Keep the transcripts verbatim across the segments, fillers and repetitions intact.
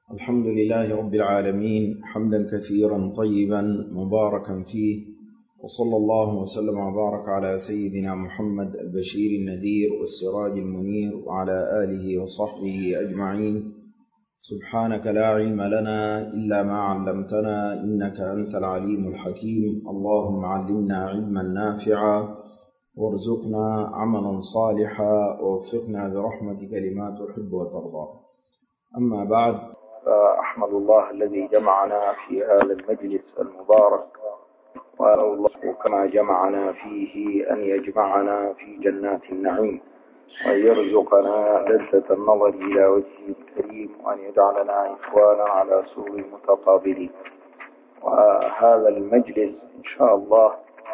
الحمد لله رب العالمين حمدا كثيرا طيبا مباركا فيه، وصلى الله وسلم وبارك على سيدنا محمد البشير النذير والسراج المنير وعلى آله وصحبه أجمعين. سبحانك لا علم لنا إلا ما علمتنا إنك أنت العليم الحكيم. اللهم علمنا علما نافعا وارزقنا عملا صالحا ووفقنا برحمتك لما تحب وترضى. أما بعد، فأحمد الله الذي جمعنا في هذا المجلس المبارك، وأسأل الله كما جمعنا فيه أن يجمعنا في جنات النعيم، وأن يرزقنا لذة النظر إلى وجهه الكريم، وأن يجعلنا إخوانا على سرور متقابلين. وهذا المجلس إن شاء الله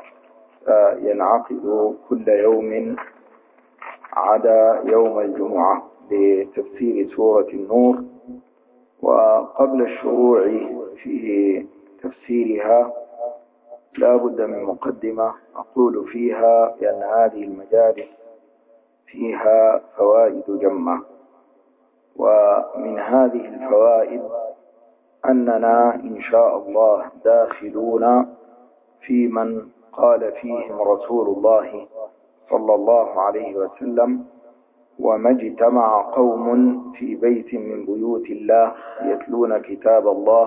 ينعقد كل يوم عدا يوم الجمعة لتفسير سورة النور. وقبل الشروع في تفسيرها لا بد من مقدمة أقول فيها بأن هذه المجالس فيها فوائد جمة، ومن هذه الفوائد أننا إن شاء الله داخلون في من قال فيهم رسول الله صلى الله عليه وسلم: وما اجتمع قوم في بيت من بيوت الله يتلون كتاب الله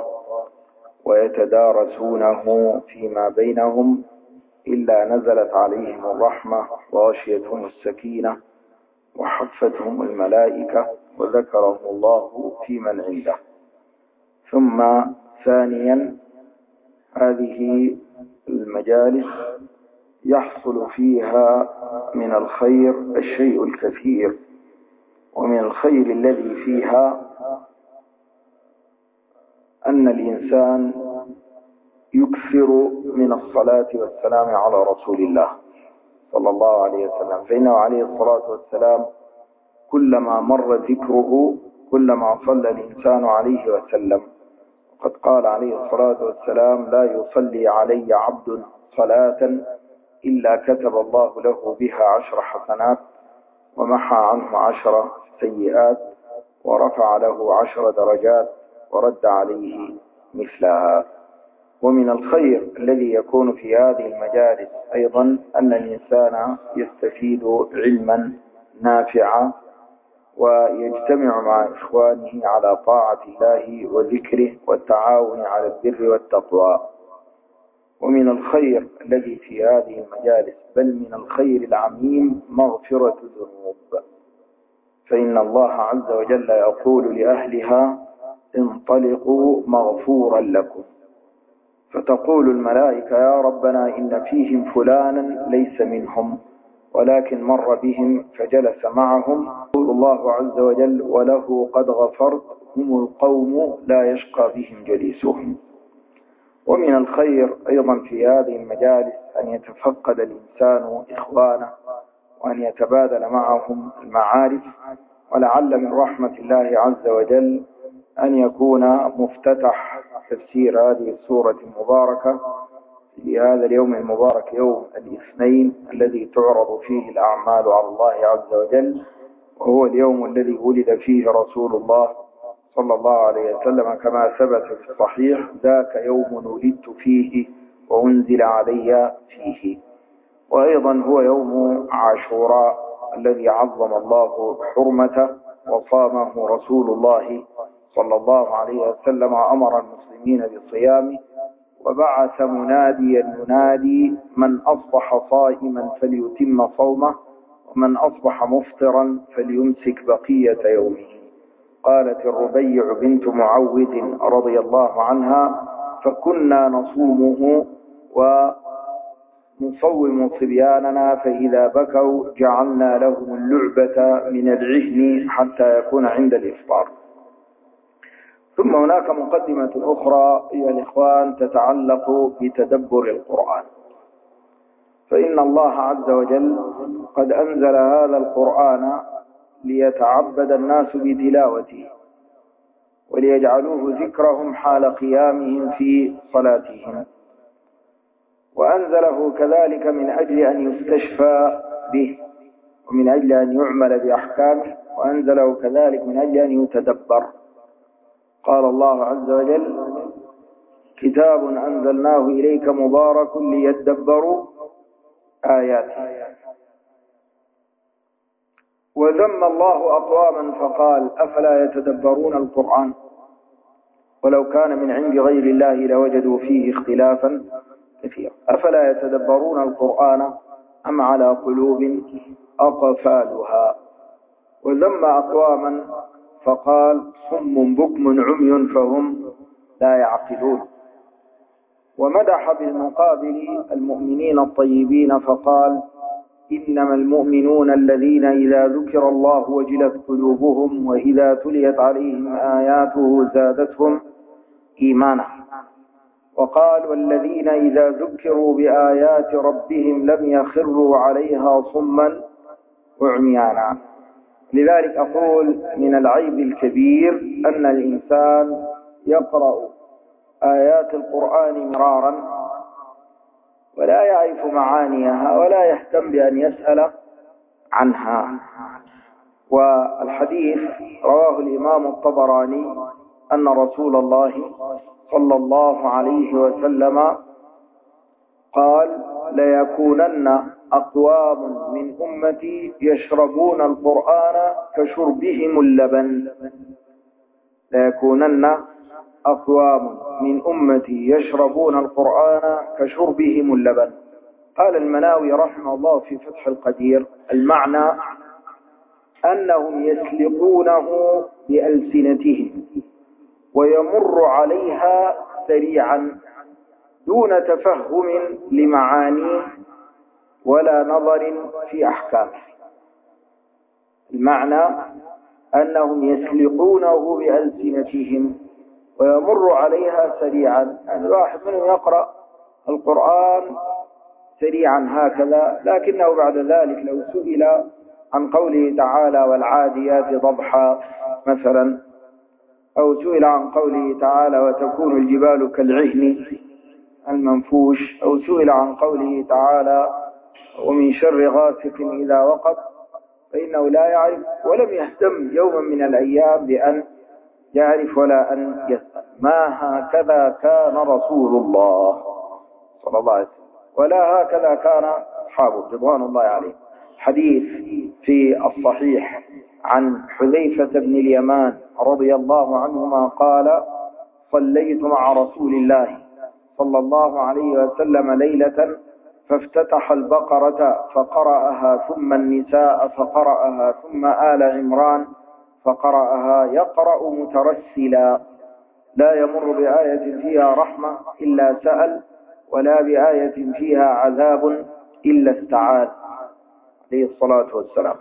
ويتدارسونه فيما بينهم إلا نزلت عليهم الرحمة وغشيتهم السكينة وحفتهم الملائكة وذكرهم الله في من عنده. ثم ثانيا، هذه المجالس يحصل فيها من الخير الشيء الكثير، ومن الخير الذي فيها أن الإنسان يكثر من الصلاة والسلام على رسول الله صلى الله عليه وسلم، فإنه عليه الصلاة والسلام كلما مر ذكره كلما صلى الإنسان عليه وسلم. وقد قال عليه الصلاة والسلام: لا يصلي علي عبد صلاة إلا كتب الله له بها عشر حسنات ومحى عنه عشر سيئات ورفع له عشر درجات ورد عليه مثلها. ومن الخير الذي يكون في هذه المجالس أيضا أن الإنسان يستفيد علما نافعا ويجتمع مع إخوانه على طاعة الله وذكره والتعاون على البر والتقوى. ومن الخير الذي في هذه المجالس، بل من الخير العميم، مغفرة الذنوب، فإن الله عز وجل يقول لأهلها: انطلقوا مغفورا لكم. فتقول الملائكة: يا ربنا إن فيهم فلانا ليس منهم ولكن مر بهم فجلس معهم. يقول الله عز وجل: وله قد غفرت، هم القوم لا يشقى بهم جليسهم. ومن الخير أيضا في هذه المجالس أن يتفقد الإنسان إخوانه وأن يتبادل معهم المعارف، ولعل من رحمة الله عز وجل أن يكون مفتتح تفسير هذه السورة المباركة في هذا اليوم المبارك، يوم الاثنين الذي تعرض فيه الأعمال على الله عز وجل، وهو اليوم الذي ولد فيه رسول الله صلى الله عليه وسلم كما ثبت في الصحيح: ذاك يوم ولدت فيه وأنزل علي فيه. وأيضا هو يوم عاشوراء الذي عظم الله حرمته وصامه رسول الله صلى الله عليه وسلم وأمر المسلمين بصيامه، وبعث مناديا ينادي: من أصبح صائما فليتم صومه، ومن أصبح مفطرا فليمسك بقية يومه. قالت الربيع بنت معوذ رضي الله عنها: فكنا نصومه ونصوم صبياننا، فإذا بكوا جعلنا لهم اللعبة من العهن حتى يكون عند الإفطار. ثم هناك مقدمة أخرى أيها الإخوان تتعلق بتدبر القرآن، فإن الله عز وجل قد أنزل هذا القرآن ليتعبد الناس بتلاوته وليجعلوه ذكرهم حال قيامهم في صلاتهم، وأنزله كذلك من أجل أن يستشفى به ومن أجل أن يعمل بأحكامه، وأنزله كذلك من أجل أن يتدبر. قال الله عز وجل: كتاب أنزلناه إليك مبارك ليدبروا آياته. وذم الله أقواما فقال: أفلا يتدبرون القرآن ولو كان من عند غير الله لوجدوا فيه اختلافا كثيرا. أفلا يتدبرون القرآن أم على قلوب أقفالها. وذم أقواما فقال: صم بكم عمي فهم لا يعقلون. ومدح بالمقابل المؤمنين الطيبين فقال: إنما المؤمنون الذين إذا ذكر الله وجلت قلوبهم وإذا تليت عليهم آياته زادتهم إيمانا. وقال: والذين إذا ذكروا بآيات ربهم لم يخروا عليها صما وعميانا. لذلك أقول من العيب الكبير أن الإنسان يقرأ آيات القرآن مرارا ولا يعرف معانيها ولا يهتم بأن يسأل عنها. والحديث رواه الإمام الطبراني أن رسول الله صلى الله عليه وسلم قال: ليكونن أقوام من أمتي يشربون القرآن كشربهم اللبن. ليكونن أقوام من أمتي يشربون القرآن كشربهم اللبن. قال المناوي رحمه الله في فتح القدير: المعنى أنهم يسلقونه بألسنتهم ويمر عليها سريعا دون تفهم لمعانيه ولا نظر في أحكامه. المعنى أنهم يسلقونه بألسنتهم ويمر عليها سريعا. يعني الواحد منهم يقرأ القرآن سريعا هكذا، لكنه بعد ذلك لو سئل عن قوله تعالى: والعاديات ضبحا مثلا، أو سئل عن قوله تعالى: وتكون الجبال كالعهن المنفوش، أو سئل عن قوله تعالى: ومن شر غاسق إذا وقب، فإنه لا يعرف ولم يهتم يوما من الأيام بأن يعرف ولا أن يسأل. ما هكذا كان رسول الله صلى الله عليه وسلم ولا هكذا كان أصحابه رضوان الله عليهم. حديث في الصحيح عن حذيفة بن اليمان رضي الله عنهما قال: صليت مع رسول الله صلى الله عليه وسلم ليلة فافتتح البقرة فقرأها ثم النساء فقرأها ثم آل عمران فقرأها يقرأ مترسلا لا يمر بآية فيها رحمة إلا سأل ولا بآية فيها عذاب إلا استعاذ عليه الصلاة والسلام.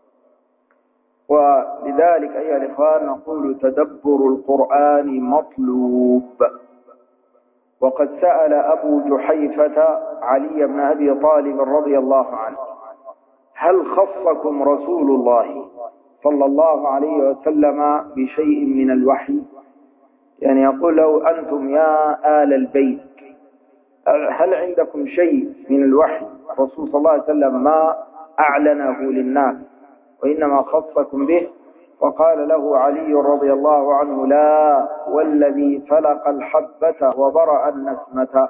ولذلك أيها الإخوان نقول: تدبر القرآن مطلوب. وقد سأل أبو جحيفة علي بن أبي طالب رضي الله عنه: هل خصكم رسول الله صلى الله عليه وسلم بشيء من الوحي؟ يعني يقول له: أنتم يا آل البيت هل عندكم شيء من الوحي الرسول صلى الله عليه وسلم ما أعلنه للناس وإنما خصكم به؟ وقال له علي رضي الله عنه: لا والذي فلق الحبة وبرأ النسمة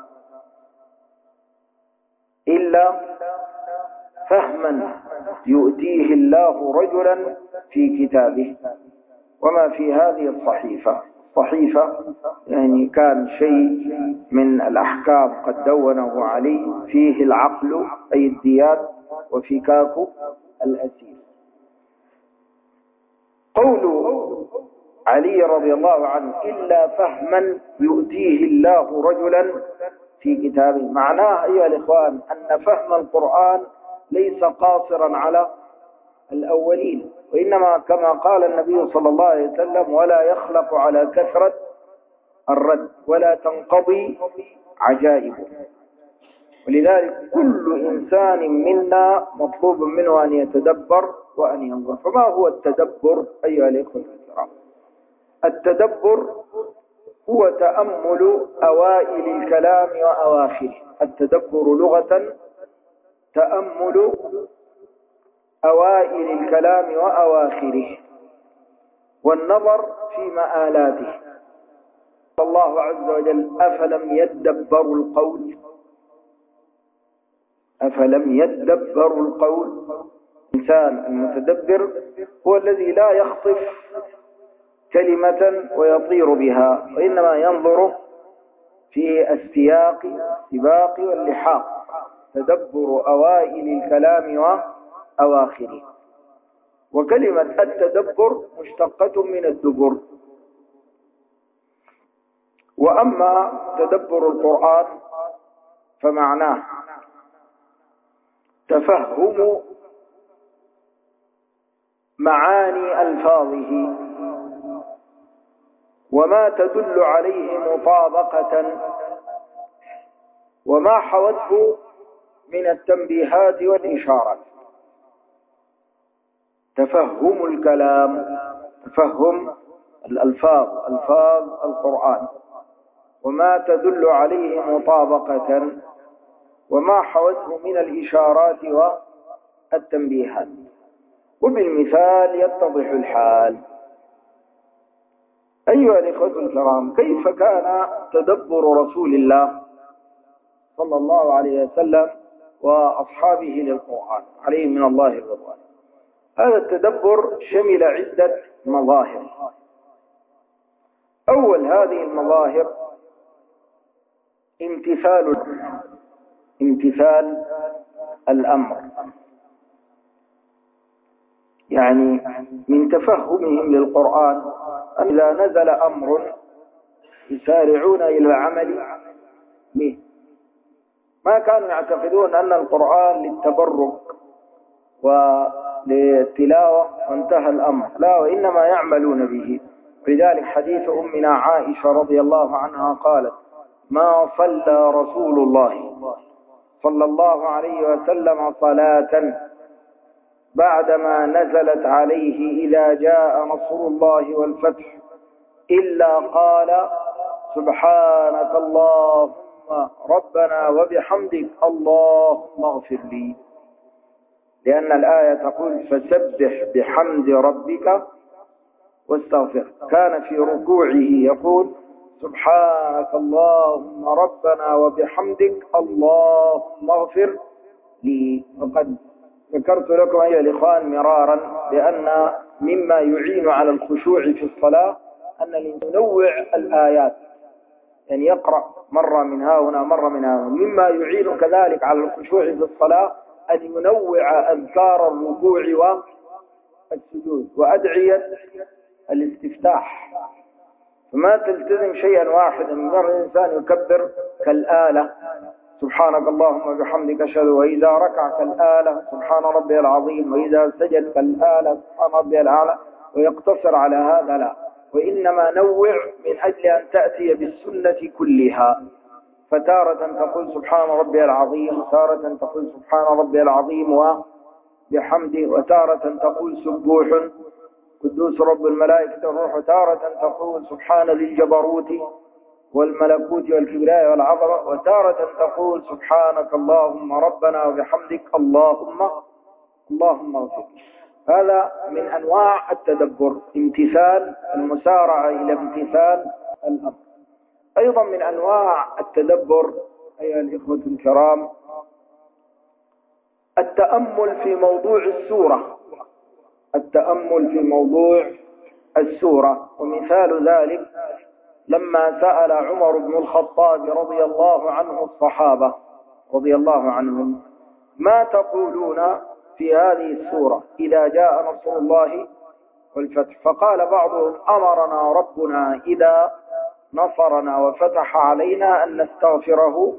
إلا فهما يؤتيه الله رجلا في كتابه. وما في هذه الصحيفة الصحيفة يعني كان شيء من الأحكام قد دونه علي فيه العقل أي الديات وفكاك الأسير. قول علي رضي الله عنه: إلا فهما يؤتيه الله رجلا في كتابه، معناه أيها الإخوان أن فهم القرآن ليس قاصرا على الأولين، وإنما كما قال النبي صلى الله عليه وسلم: ولا يخلق على كثرة الرد ولا تنقضي عجائبه. ولذلك كل إنسان منا مطلوب منه أن يتدبر وأن ينظر. فما هو التدبر أيها الإخوة الكرام؟ التدبر هو تأمل أوائل الكلام وأواخره. التدبر لغة تأمل أوائل الكلام وأواخره والنظر في مآلاته. الله عز وجل أفلم يدبروا القول أفلم يدبروا القول. الإنسان المتدبر هو الذي لا يخطف كلمة ويطير بها، وإنما ينظر في السياق السباق واللحاق، تدبر أوائل الكلام وأواخره. وكلمة التدبر مشتقة من الدبر. وأما تدبر القرآن فمعناه تفهم معاني ألفاظه وما تدل عليه مطابقة وما حوته من التنبيهات والإشارات. تفهم الكلام، تفهم الألفاظ، ألفاظ القرآن، وما تدل عليه مطابقة وما حوته من الإشارات والتنبيهات. وبالمثال يتضح الحال. أيها الإخوة الكرام، كيف كان تدبر رسول الله صلى الله عليه وسلم وأصحابه للقرآن عليه من الله الرضوان؟ هذا التدبر شمل عدة مظاهر. أول هذه المظاهر امتثال امتثال الأمر، يعني من تفهمهم للقرآن أن إذا نزل أمر يسارعون إلى العمل به. ما كانوا يعتقدون أن القرآن للتبرك وللتلاوة وانتهى الأمر، لا، وإنما يعملون به. لذلك حديث أمنا عائشة رضي الله عنها قالت: ما صلى رسول الله صلى الله عليه وسلم صلاة بعدما نزلت عليه إذا جاء نصر الله والفتح إلا قال: سبحانك اللهم ربنا وبحمدك اللهم اغفر لي. لأن الآية تقول: فسبح بحمد ربك واستغفر. كان في ركوعه يقول: سبحانك اللهم ربنا وبحمدك اللهم اغفر لي. وقد ذكرت لكم أيها الإخوان مرارا بأن مما يعين على الخشوع في الصلاة أن ينوع الآيات، يعني يقرأ مرة من ها هنا مرة من ها هنا. مما يعين كذلك على الخشوع في الصلاة أن ينوع أذكار الركوع والسجود وأدعية الاستفتاح، فما تلتزم شيئا واحدا. مر الإنسان يكبر كالآلة: سبحانك اللهم وبحمدك أشهد، وإذا ركع كالآلة: سبحان ربي العظيم، وإذا سجد كالآلة: سبحان ربي الأعلى، ويقتصر على هذا. لا، وإنما نوع من أجل أن تأتي بالسنة كلها. فتارة تقول سبحان ربي العظيم، وتارة تقول سبحان ربي العظيم وبحمده، وتارة تقول سبوح قدوس رب الملائكة والروح، وتارة تقول سبحان ذي الجبروت والملكوت والكبرياء والعظمة، وتارة تقول سبحانك اللهم ربنا وبحمدك اللهم اللهم اغفر. هذا من أنواع التدبر، امتثال المسارعة إلى امتثال الأمر. أيضا من أنواع التدبر أيها الإخوة الكرام التأمل في موضوع السورة، التأمل في موضوع السورة. ومثال ذلك لما سأل عمر بن الخطاب رضي الله عنه الصحابة رضي الله عنهم: ما تقولون في هذه السورة إذا جاء نصر الله والفتح؟ فقال بعضهم: أمرنا ربنا إذا نصرنا وفتح علينا أن نستغفره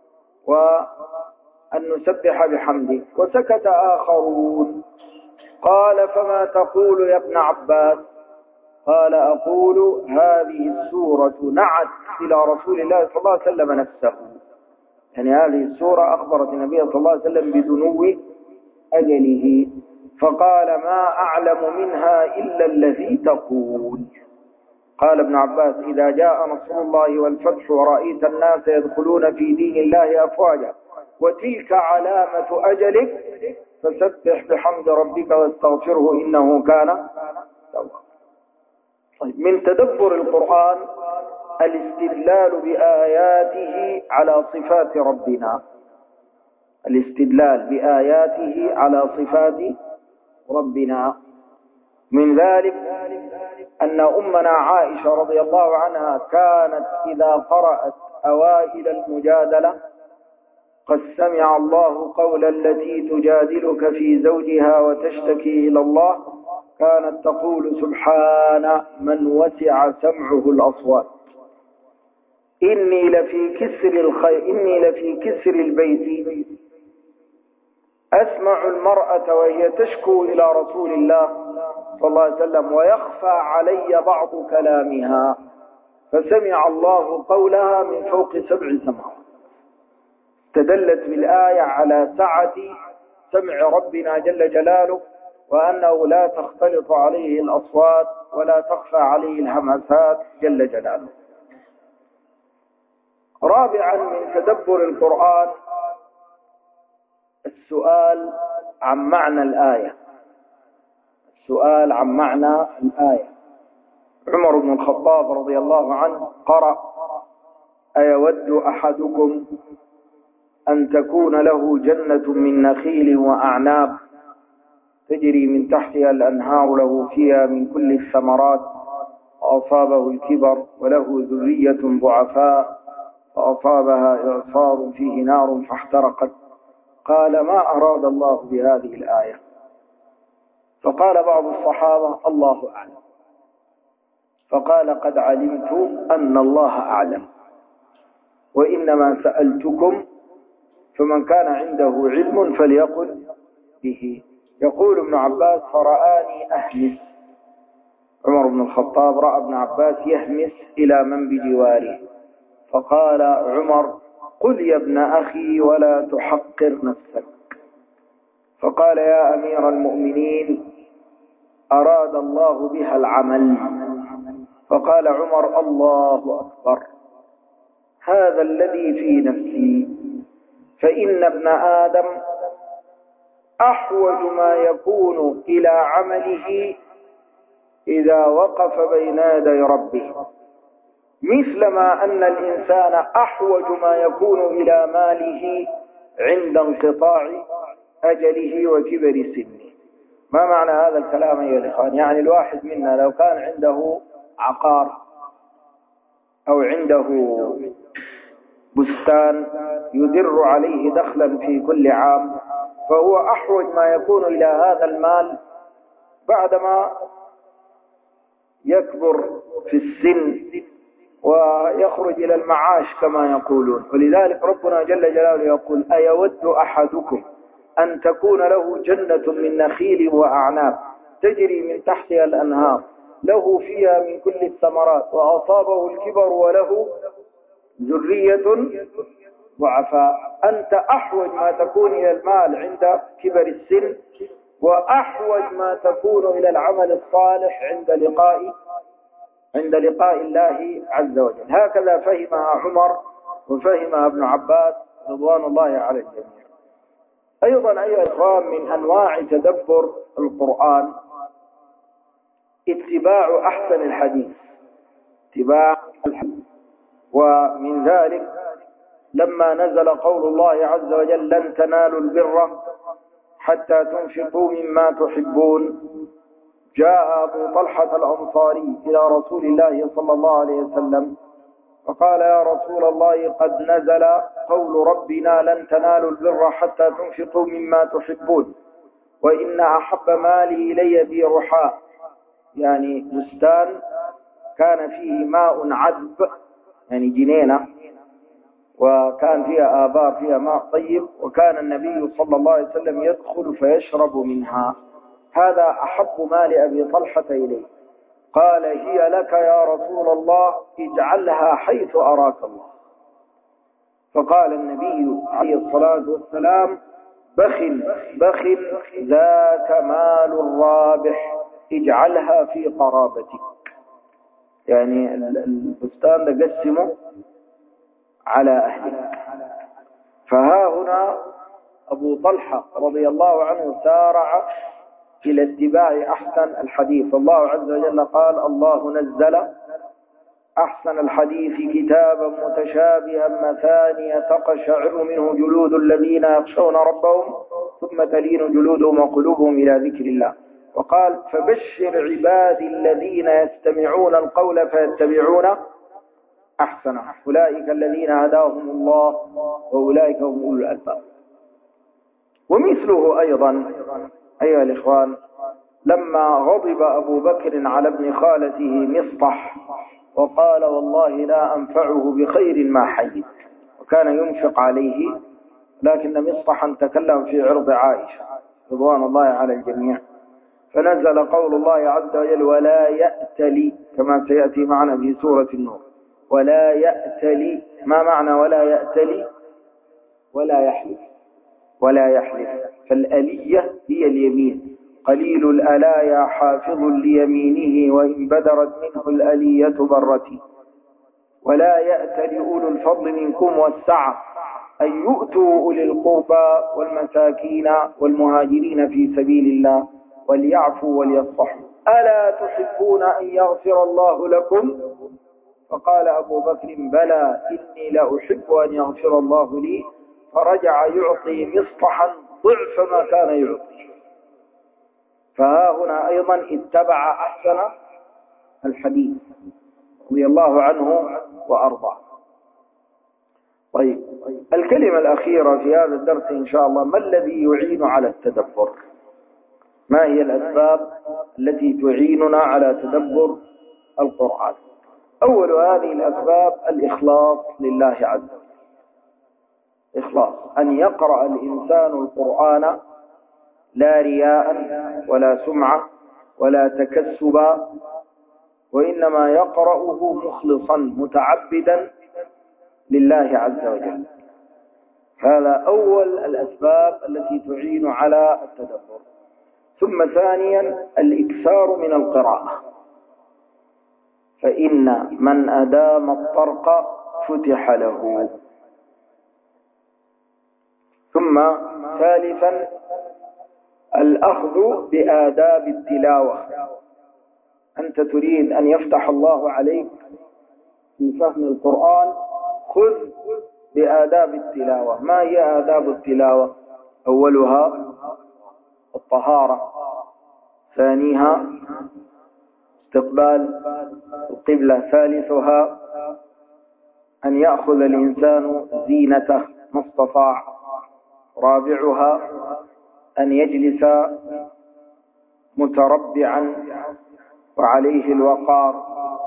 وأن نسبح بحمده. وسكت آخرون. قال: فما تقول يا ابن عباس؟ قال: أقول هذه السورة نعت إلى رسول الله صلى الله عليه وسلم نفسه، يعني هذه السورة أخبرت النبي صلى الله عليه وسلم بدنو أجله، فقال: ما أعلم منها إلا الذي تقول. قال ابن عباس: إذا جاء نصر الله والفتح ورأيت الناس يدخلون في دين الله أفواجا وتلك علامة أجلك فسبح بحمد ربك واستغفره إنه كان توابا. طيب، من تدبر القرآن الاستدلال بآياته على صفات ربنا، الاستدلال بآياته على صفات ربنا. من ذلك أن أمنا عائشة رضي الله عنها كانت إذا قرأت أوائل المجادلة قد سمع الله قول التي تجادلك في زوجها وتشتكي إلى الله، كانت تقول سبحان من وسع سمعه الأصوات، إني لفي كسر الخير إني لفي كسر البيت أسمع المرأة وهي تشكو إلى رسول الله صلى الله عليه وسلم ويخفى علي بعض كلامها، فسمع الله قولها من فوق سبع سماوات. تدلت بالآية على سعة سمع ربنا جل جلاله، وأنه لا تختلط عليه الأصوات ولا تخفى عليه الهمسات جل جلاله. رابعا من تدبر القرآن السؤال عن معنى الآية، السؤال عن معنى الآية. عمر بن الخطاب رضي الله عنه قرأ: أيود أحدكم أن تكون له جنة من نخيل وأعناب تجري من تحتها الأنهار له فيها من كل الثمرات وأصابه الكبر وله ذرية ضعفاء فأصابها إعصار فيه نار فاحترقت، قال: ما أراد الله بهذه الآية؟ فقال بعض الصحابة: الله أعلم. فقال: قد علمت أن الله أعلم، وإنما سألتكم، فمن كان عنده علم فليقل به. يقول ابن عباس: فرآني أهمس، عمر بن الخطاب رأى ابن عباس يهمس إلى من بجواره، فقال عمر: قل يا ابن أخي ولا تحقر نفسك. فقال: يا أمير المؤمنين أراد الله بها العمل. فقال عمر: الله أكبر، هذا الذي في نفسي، فإن ابن آدم أحوج ما يكون إلى عمله إذا وقف بين يدي ربه، مثلما أن الإنسان أحوج ما يكون إلى ماله عند انقطاع أجله وكبر سنه. ما معنى هذا الكلام يا الإخوان؟ يعني الواحد منا لو كان عنده عقار أو عنده بستان يدر عليه دخلا في كل عام، فهو أحوج ما يكون إلى هذا المال بعدما يكبر في السن ويخرج إلى المعاش كما يقولون. ولذلك ربنا جل جلاله يقول: أيود أحدكم أن تكون له جنة من نخيل وأعناب تجري من تحتها الأنهار له فيها من كل الثمرات وأصابه الكبر وله ذرية ضعفاء. أنت أحوج ما تكون إلى المال عند كبر السن، وأحوج ما تكون إلى العمل الصالح عند لقاء عند لقاء الله عز وجل. هكذا فهمها عمر وفهمها ابن عباس رضوان الله على الجميع. أيضا أيها الإخوان من أنواع تدبر القرآن اتباع أحسن الحديث، اتباع الحديث. ومن ذلك لما نزل قول الله عز وجل: لن تنالوا البر حتى تنفقوا مما تحبون، جاء أبو طلحة الأنصاري إلى رسول الله صلى الله عليه وسلم فقال: يا رسول الله، قد نزل قول ربنا: لن تنالوا البر حتى تنفقوا مما تحبون، وإن أحب مالي إلي ذي رحاء، يعني بستان كان فيه ماء عذب، يعني جنينة، وكان فيها آبار فيها ماء طيب، وكان النبي صلى الله عليه وسلم يدخل فيشرب منها. هذا أحب مال أبي طلحة إليه. قال: هي لك يا رسول الله، اجعلها حيث أراك الله. فقال النبي عليه الصلاة والسلام: بخ بخ ذاك مال رابح، اجعلها في قرابتك. يعني البستان ده قسمه على أهله. فها هنا أبو طلحة رضي الله عنه سارع إلى اتباع أحسن الحديث. الله عز وجل قال: الله نزل أحسن الحديث كتابا متشابها مثانية تقشعر منه جلود الذين يخشون ربهم ثم تلين جلودهم وقلوبهم إلى ذكر الله. وقال فبشر عبادي الذين يستمعون القول فيتبعون أحسنه أولئك الذين هداهم الله وأولئك هم أولو الألباب. ومثله أيضا أيها الإخوان لما غضب أبو بكر على ابن خالته مصطح وقال والله لا أنفعه بخير ما حييت، وكان ينفق عليه، لكن مصطحا تكلم في عرض عائشة رضوان الله على الجميع، فنزل قول الله عز وجل ولا يأتلي كما سيأتي معنا في سورة النور. ولا يأتلي، ما معنى ولا يأتلي؟ ولا يحلف، ولا يحلف. فالألية هي اليمين، قليل الألايا حافظ ليمينه وإن بدرت منه الألية برتي. ولا يأتل أولو الفضل منكم والسعة أن يؤتوا أولي القربى والمساكين والمهاجرين في سبيل الله وليعفوا وليصفحوا ألا تحبون أن يغفر الله لكم؟ فقال أبو بكر بلى إني لأحب أن يغفر الله لي، فرجع يعطي مصطحا ضعف ما كان يعطي. فها هنا أيضا اتبع أحسن الحديث رضي الله عنه وأرضاه. طيب الكلمة الأخيرة في هذا الدرس إن شاء الله، ما الذي يعين على التدبر؟ ما هي الأسباب التي تعيننا على تدبر القرآن؟ أول هذه الأسباب الإخلاص لله عز وجل. إخلاص، أن يقرأ الإنسان القرآن لا رياء ولا سمعة ولا تكسبا، وإنما يقرأه مخلصا متعبدا لله عز وجل. هذا أول الأسباب التي تعين على التدبر. ثم ثانيا الإكثار من القراءة، فإن من أدام الطرق فتح له. ثم ثالثا الأخذ بآداب التلاوة، أنت تريد أن يفتح الله عليك في فهم القرآن، خذ بآداب التلاوة. ما هي آداب التلاوة؟ أولها الطهارة، ثانيها استقبال القبلة، ثالثها أن يأخذ الإنسان زينته ما استطاع، رابعها أن يجلس متربعا وعليه الوقار.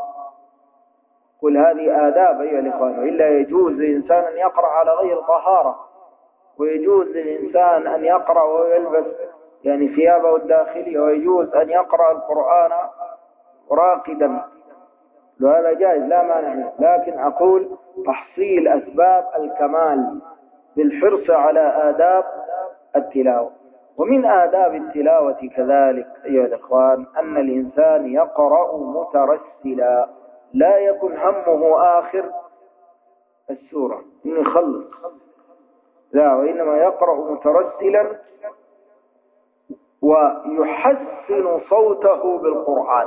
كل هذه آداب أيها الإخوان، وإلا يجوز للإنسان أن يقرأ على غير طهارة، ويجوز للإنسان أن يقرأ ويلبس يعني ثيابه الداخلية، ويجوز أن يقرأ القرآن راقدا، وهذا جائز لا مانع. لكن أقول تحصيل أسباب الكمال بالحرص على آداب التلاوة. ومن آداب التلاوة كذلك أيها الإخوان أن الإنسان يقرأ مترسلا، لا يكن همه آخر السورة إنه يخلص، لا، وإنما يقرأ مترسلا ويحسن صوته بالقرآن،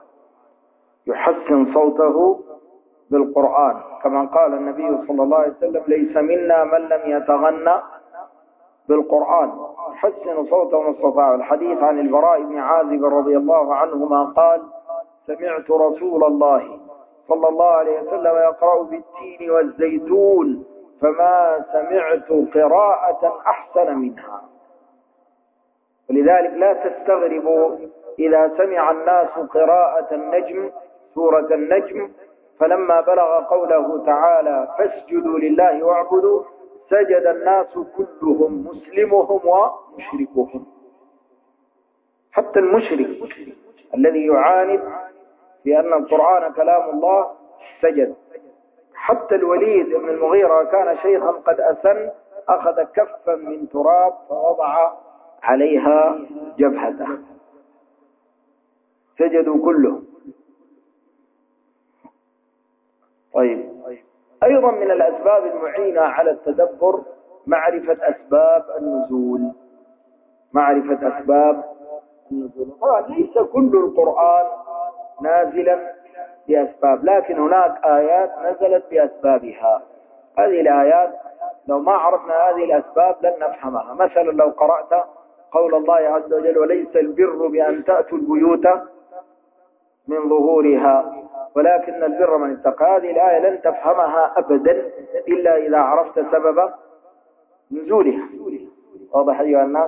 يحسن صوته بالقرآن كما قال النبي صلى الله عليه وسلم ليس منا من لم يتغنى بالقرآن، يحسن صوته ما استطاع. الحديث عن البراء بن عازب رضي الله عنهما قال سمعت رسول الله صلى الله عليه وسلم يقرأ بالتين والزيتون فما سمعت قراءة أحسن منها. ولذلك لا تستغربوا إذا سمع الناس قراءة النجم، سورة النجم، فلما بلغ قوله تعالى فاسجدوا لله واعبدوا سجد الناس كلهم مسلمهم ومشركهم. حتى المشرك الذي يعاند في أن القرآن كلام الله سجد. حتى الوليد بن المغيرة كان شيخا قد أسن، أخذ كفا من تراب فوضع عليها جبهته، سجدوا كلهم. طيب أيضا من الأسباب المعينة على التدبر معرفة أسباب النزول، معرفة أسباب النزول. طبعا ليس كل القرآن نازلا بأسباب، لكن هناك آيات نزلت بأسبابها. هذه الآيات لو ما عرفنا هذه الأسباب لن نفهمها. مثلا لو قرأت قول الله عز وجل وليس البر بأن تأتوا البيوت من ظهورها ولكن البر من اتقى، هذه الآية لن تفهمها أبدا إلا إذا عرفت سبب نزولها. واضح أيها الناس؟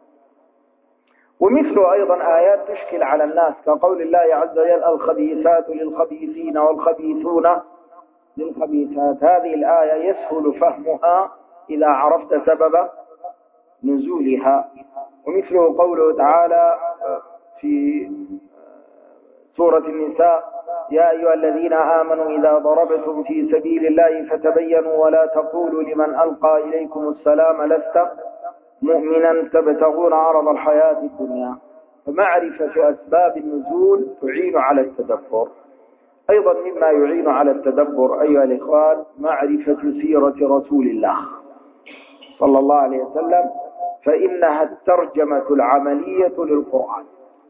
ومثل أيضا آيات تشكل على الناس كقول الله عز وجل الخبيثات للخبيثين والخبيثون للخبيثات. هذه الآية يسهل فهمها إذا عرفت سبب نزولها. ومثله قوله تعالى في سورة النساء يا أيها الذين آمنوا إذا ضربتم في سبيل الله فتبينوا ولا تقولوا لمن ألقى إليكم السلام لست مؤمنا تبتغون عرض الحياة الدنيا. فمعرفة أسباب النزول تعين على التدبر. أيضا مما يعين على التدبر أيها الإخوان معرفة سيرة رسول الله صلى الله عليه وسلم، فإنها الترجمة العملية للقرآن.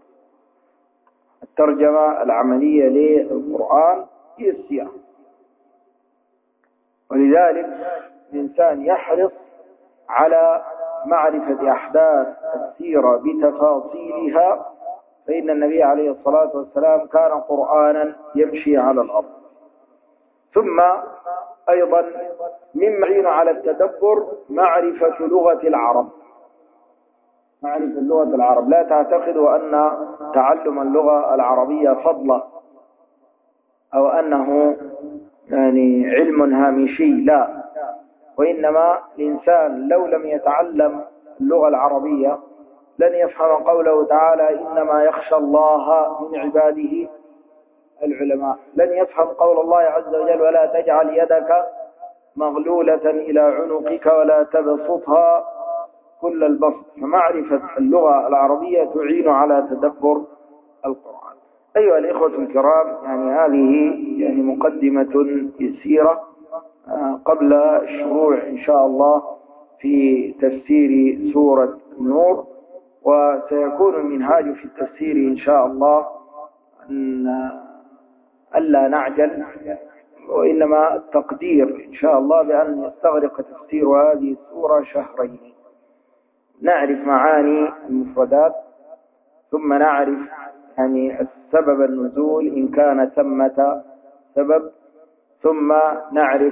الترجمة العملية للقرآن هي السيرة، ولذلك الإنسان يحرص على معرفة أحداث السيرة بتفاصيلها، فإن النبي عليه الصلاة والسلام كان قرآنا يمشي على الأرض. ثم أيضا مما يعين على التدبر معرفة لغة العرب. معرفة لغة العرب، لا تعتقدوا أن تعلم اللغة العربية فضلة أو أنه يعني علم هامشي، لا، وإنما الإنسان لو لم يتعلم اللغة العربية لن يفهم قوله تعالى إنما يخشى الله من عباده العلماء، لن يفهم قول الله عز وجل ولا تجعل يدك مغلولة إلى عنقك ولا تبسطها كل البسط. فمعرفة اللغة العربية تعين على تدبر القرآن. أيها الإخوة الكرام، يعني هذه يعني مقدمة يسيرة قبل الشروع إن شاء الله في تفسير سورة النور. وسيكون المنهاج في التفسير إن شاء الله أن ألا نعجل، وإنما التقدير إن شاء الله بأن يستغرق تفسير هذه السورة شهرين. نعرف معاني المفردات، ثم نعرف يعني السبب النزول إن كان ثمة سبب، ثم نعرف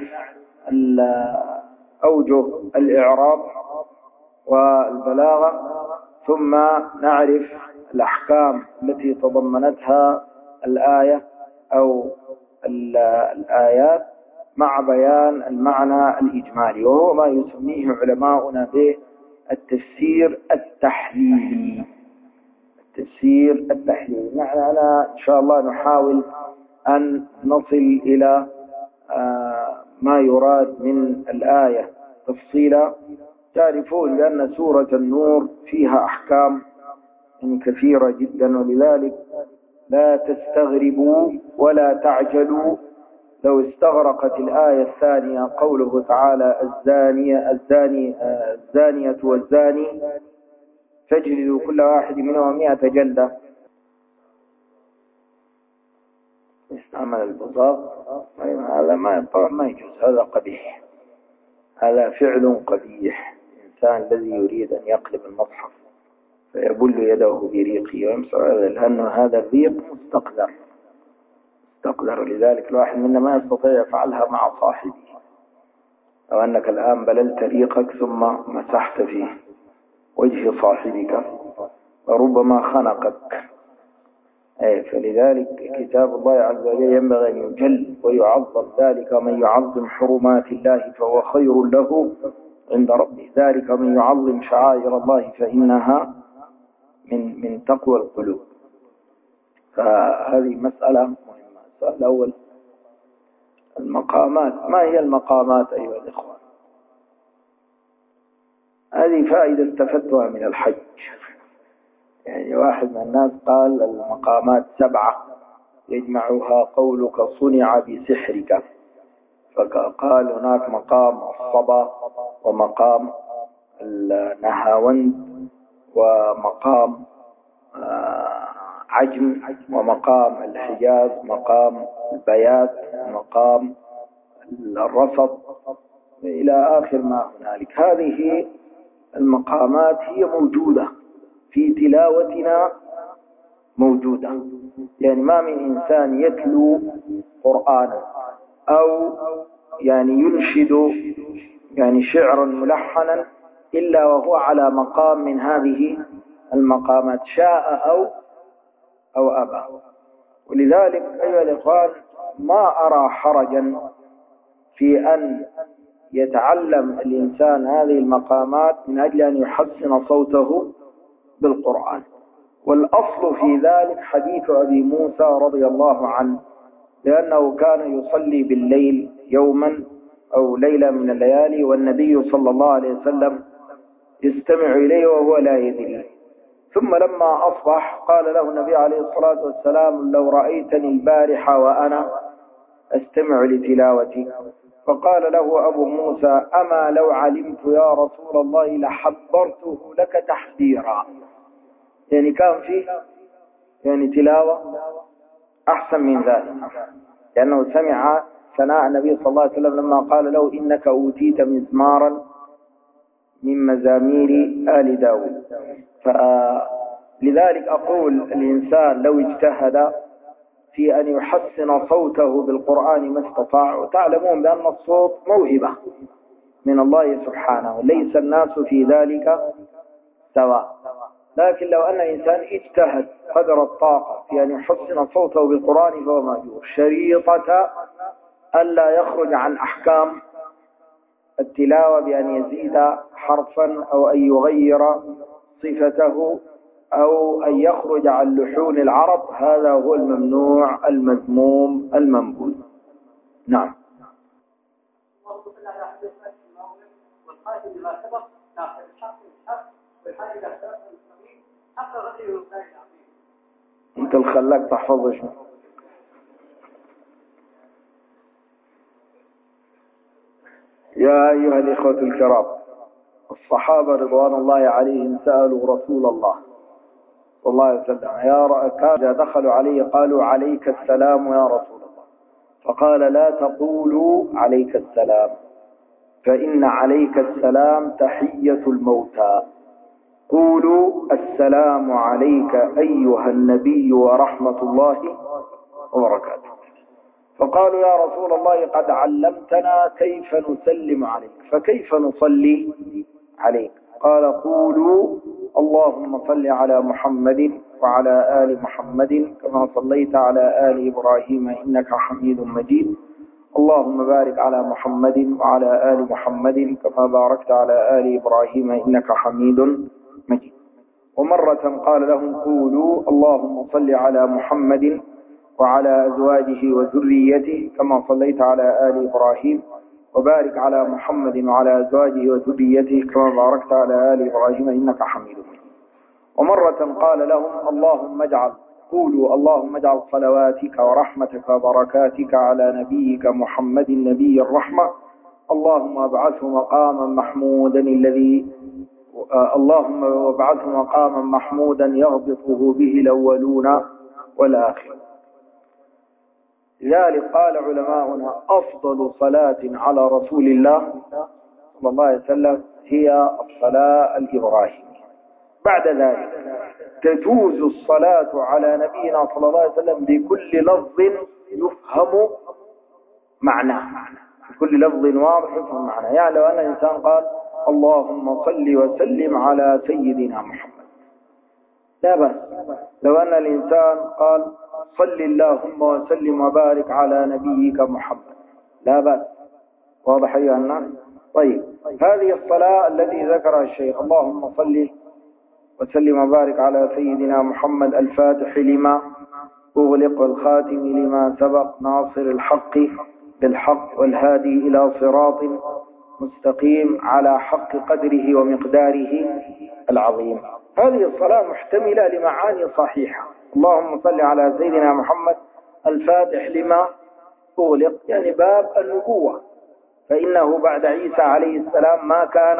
أوجه الإعراب والبلاغة، ثم نعرف الأحكام التي تضمنتها الآية أو الآيات مع بيان المعنى الإجمالي، وهو ما يسميه علماؤنا به التفسير التحليلي. التفسير التحليلي يعني أنا إن شاء الله نحاول أن نصل إلى ما يراد من الآية تفصيلا. تعرفون بأن سورة النور فيها أحكام كثيرة جدا، ولذلك لا تستغربوا ولا تعجلوا لو استغرقت الآية الثانية قوله تعالى الزانية الزاني الزانية والزاني فاجلدوا كل واحد منهما مئة جلدة. استعمل البزاق، هذا ما ما يجوز، هذا قبيح، هذا فعل قبيح. الإنسان الذي يريد أن يقلب المصحف فيبل يده بريقه ويمسح هذا، لأن هذا الريق مستقذر مستقذر لذلك الواحد منا ما يستطيع يفعلها مع صاحبه. لو أنك الآن بللت ريقك ثم مسحت في وجه صاحبك فربما خنقك. أي فلذلك كتاب الله عز وجل ينبغي أن يجل ويعظم، ذلك من يعظم حرمات الله فهو خير له عند ربه، ذلك من يعظم شعائر الله فإنها من من تقوى القلوب. فهذه مسألة مهمة. السؤال الأول المقامات. ما هي المقامات أيها الإخوة؟ هذه فائدة استفدتها من الحج. يعني واحد من الناس قال المقامات سبعة يجمعها قولك صنع بسحرك، فقال هناك مقام الصبا ومقام النهاوند ومقام عجم، ومقام الحجاز، مقام البيات، مقام الرفض، إلى آخر ما هنالك. هذه المقامات هي موجودة في تلاوتنا، موجودة. يعني ما من إنسان يتلو قرآنا أو يعني ينشد يعني شعرا ملحنا إلا وهو على مقام من هذه المقامات، شاء أو أو أبى. ولذلك أيها الإخوان ما أرى حرجا في أن يتعلم الإنسان هذه المقامات من أجل أن يحسن صوته بالقرآن. والأصل في ذلك حديث أبي موسى رضي الله عنه، لأنه كان يصلي بالليل يوما أو ليلة من الليالي، والنبي صلى الله عليه وسلم يستمع إليه وهو لا يدري. ثم لما أصبح قال له النبي عليه الصلاة والسلام: لو رأيتني البارحة وأنا أستمع لتلاوتي. فقال له أبو موسى: أما لو علمت يا رسول الله لحبرته لك تحذيرا. يعني كان فيه يعني تلاوة أحسن من ذلك، لأنه سمع ثناء النبي صلى الله عليه وسلم لما قال له: إنك أوتيت مزمارا من مزامير آل داود. فلذلك أقول الإنسان لو اجتهد في أن يحسن صوته بالقرآن ما استطاع. وتعلمون بأن الصوت موهبة من الله سبحانه، ليس الناس في ذلك سواء. لكن لو أن إنسان اجتهد قدر الطاقة في أن يحسن صوته بالقرآن فهو مأجور، شريطة ألا يخرج عن أحكام التلاوة بأن يزيد حرفا أو أن يغير صفته أو أن يخرج عن لحون العرب. هذا هو الممنوع المذموم المنبوذ. نعم. انت الخلاك تحفظ شو. يا أيها الإخوة الكرام، الصحابة رضوان الله عليهم سألوا رسول الله صلى الله عليه وسلم: يا رأكا إذا دخلوا عليه قالوا: عليك السلام يا رسول الله. فقال: لا تقولوا عليك السلام، فإن عليك السلام تحية الموتى، قولوا السلام عليك أيها النبي ورحمة الله وبركاته. فقالوا: يا رسول الله قد علمتنا كيف نسلم عليك، فكيف نصلي عليك؟ قال: قولوا اللهم صل على محمد وعلى آل محمد كما صليت على آل إبراهيم إنك حميد مجيد، اللهم بارك على محمد وعلى آل محمد كما باركت على آل إبراهيم إنك حميد مجيد. ومرة قال لهم: قولوا اللهم صل على محمد وعلى أزواجه وذريته كما صليت على آل إبراهيم، وبارك على محمد وعلى أزواجه وذريته كما باركت على آل إبراهيم إنك حميد مجيد. ومرة قال لهم: اللهم اجعل قولوا اللهم اجعل صلواتك ورحمتك وبركاتك على نبيك محمد نبي الرحمة، اللهم ابعثه مقاما محمودا الذي اللهم ابعثه مقاما محمودا يغبطه به الأولون والآخرون. لذلك قال علماؤنا: أفضل صلاة على رسول الله صلى الله عليه وسلم هي الصلاة الإبراهيمية. بعد ذلك تجوز الصلاة على نبينا صلى الله عليه وسلم بكل لفظ يفهم معناه، بكل لفظ واضح يفهم معناه. يعني لو أن الإنسان قال: اللهم صل وسلم على سيدنا محمد، لا بأس. لو أن الإنسان قال: صل اللهم وسلم وبارك على نبيك محمد، لا بأس. واضح أيها الناس؟ طيب، هذه الصلاة التي ذكرها الشيخ: اللهم صل وسلم وبارك على سيدنا محمد الفاتح لما أغلق والخاتم لما سبق ناصر الحق بالحق والهادي إلى صراط مستقيم على حق قدره ومقداره العظيم. هذه الصلاة محتملة لمعاني صحيحة. اللهم صل على سيدنا محمد الفاتح لما أغلق، يعني باب النبوة، فإنه بعد عيسى عليه السلام ما كان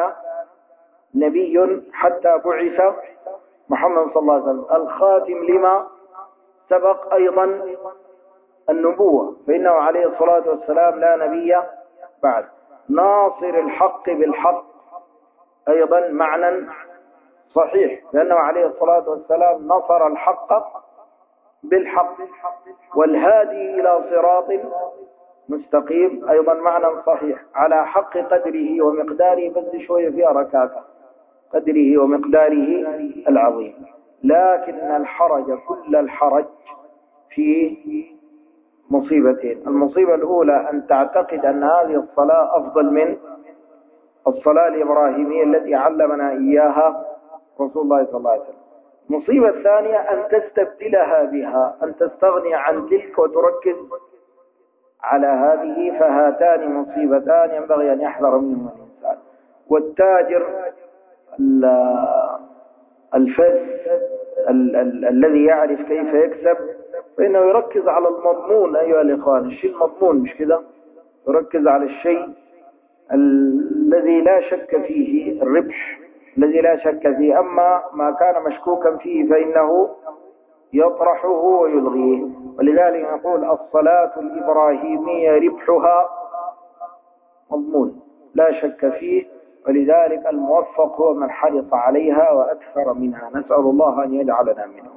نبي حتى بعث محمد صلى الله عليه وسلم. الخاتم لما سبق أيضا النبوة، فإنه عليه الصلاة والسلام لا نبي بعد. ناصر الحق بالحق أيضا معنى صحيح، لأنه عليه الصلاة والسلام نصر الحق بالحق. والهادي إلى صراط مستقيم أيضا معنى صحيح، على حق قدره ومقداره، بس شوية فيها ركاكة، قدره ومقداره العظيم. لكن الحرج كل الحرج في مصيبتين. المصيبة الأولى أن تعتقد أن هذه الصلاة أفضل من الصلاة الإبراهيمية التي علمنا إياها رسول الله صلى الله عليه وسلم. المصيبة الثانية أن تستبدلها بها، أن تستغني عن تلك وتركز على هذه. فهاتان مصيبتان ينبغي أن يحذر منهما الإنسان. والتاجر الفز ال ال الذي يعرف كيف يكسب فإنه يركز على المضمون أيها الإخوان، الشيء المضمون مش كده، يركز على الشيء الذي لا شك فيه، الربح الذي لا شك فيه. أما ما كان مشكوكا فيه فإنه يطرحه ويلغيه. ولذلك نقول الصلاة الإبراهيمية ربحها مضمون لا شك فيه، ولذلك الموفق هو من حرص عليها وأكثر منها. نسأل الله أن يجعلنا منهم.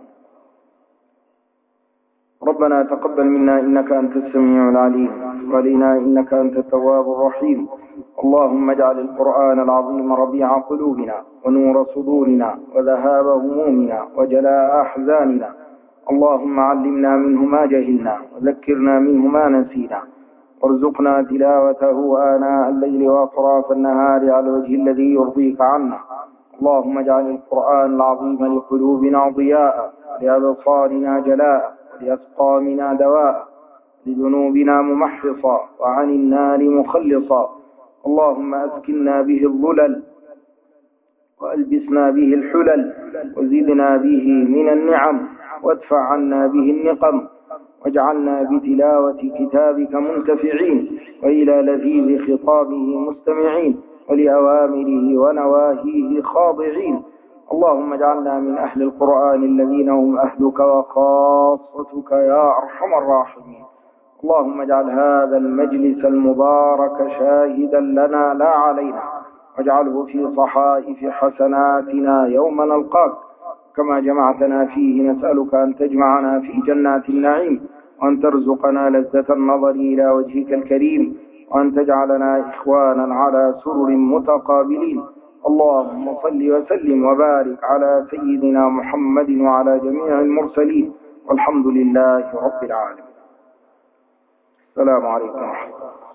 ربنا تقبل منا إنك أنت السميع العليم، وعلينا إنك أنت التواب الرحيم. اللهم اجعل القرآن العظيم ربيع قلوبنا ونور صدورنا وذهاب همومنا وجلاء أحزاننا. اللهم علمنا منه ما جهلنا وذكرنا منه ما نسينا، وارزقنا تلاوته آناء الليل وأطراف النهار على الوجه الذي يرضيك عنا. اللهم اجعل القرآن العظيم لقلوبنا ضياء، لأبصارنا جلاء، لأسقامنا دواء، لذنوبنا ممحصا، وعن النار مخلصا. اللهم أسكننا به الظلل، وألبسنا به الحلل، وزدنا به من النعم، وادفع عنا به النقم، واجعلنا بتلاوة كتابك منتفعين، وإلى لذيذ خطابه مستمعين، ولأوامره ونواهيه خاضعين. اللهم اجعلنا من أهل القرآن الذين هم أهلك وخاصتك يا أرحم الراحمين. اللهم اجعل هذا المجلس المبارك شاهدا لنا لا علينا، واجعله في صحائف حسناتنا يوم نلقاك. كما جمعتنا فيه نسألك أن تجمعنا في جنات النعيم، وأن ترزقنا لذة النظر إلى وجهك الكريم، وأن تجعلنا إخوانا على سرر متقابلين. اللهم صل وسلم وبارك على سيدنا محمد وعلى جميع المرسلين، والحمد لله رب العالمين. السلام عليكم ورحمة الله.